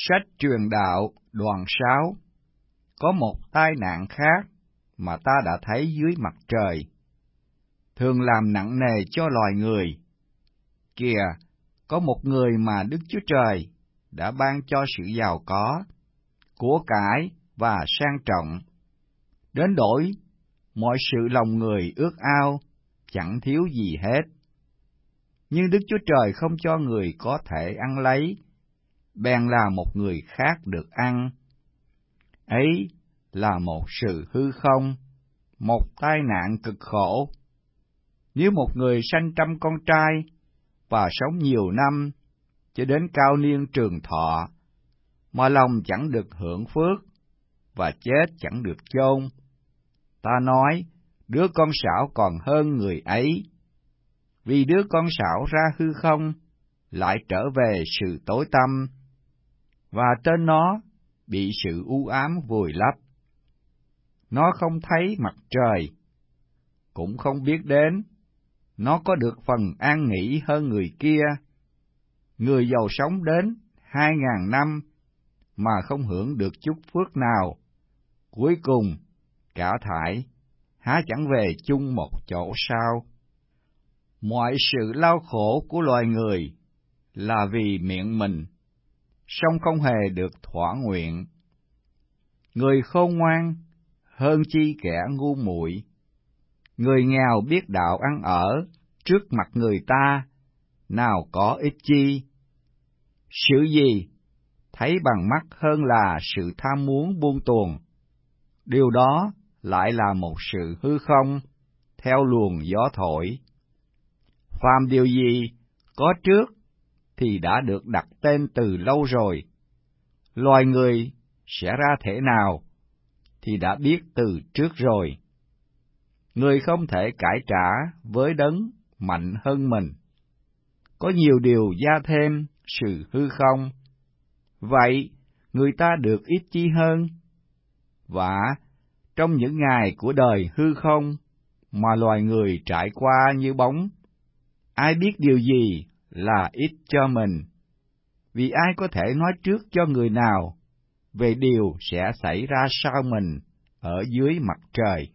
Sách truyền đạo đoạn 6. Có một tai nạn khác mà ta đã thấy dưới mặt trời, thường làm nặng nề cho loài người. Kìa, có một người mà Đức Chúa Trời đã ban cho sự giàu có, của cải và sang trọng, đến đổi mọi sự lòng người ước ao, chẳng thiếu gì hết. Nhưng Đức Chúa Trời không cho người có thể ăn lấy, bèn là một người khác được ăn. Ấy là một sự hư không, một tai nạn cực khổ. Nếu một người sanh 100 con trai và sống nhiều năm cho đến cao niên trường thọ, mà lòng chẳng được hưởng phước và chết chẳng được chôn, ta nói đứa con sảo còn hơn người ấy, vì đứa con sảo ra hư không lại trở về sự tối tăm, và tên nó bị sự u ám vùi lấp. Nó không thấy mặt trời, cũng không biết đến, nó có được phần an nghỉ hơn người kia. Người giàu sống đến 2000 năm mà không hưởng được chút phước nào, cuối cùng cả thảy há chẳng về chung một chỗ sao? Mọi sự đau khổ của loài người là vì miệng mình, song không hề được thỏa nguyện. Người khôn ngoan hơn chi kẻ ngu muội, người nghèo biết đạo ăn ở trước mặt người ta, nào có ích chi. Sự gì thấy bằng mắt hơn là sự tham muốn buông tuồng, điều đó lại là một sự hư không, theo luồng gió thổi. Phàm điều gì có trước thì đã được đặt tên từ lâu rồi, loài người sẽ ra thể nào thì đã biết từ trước rồi. Người không thể cải trả với đấng mạnh hơn mình. Có nhiều điều gia thêm sự hư không, vậy người ta được ít chi hơn. Và trong những ngày của đời hư không mà loài người trải qua như bóng, ai biết điều gì là ít cho mình, vì ai có thể nói trước cho người nào về điều sẽ xảy ra sau mình ở dưới mặt trời.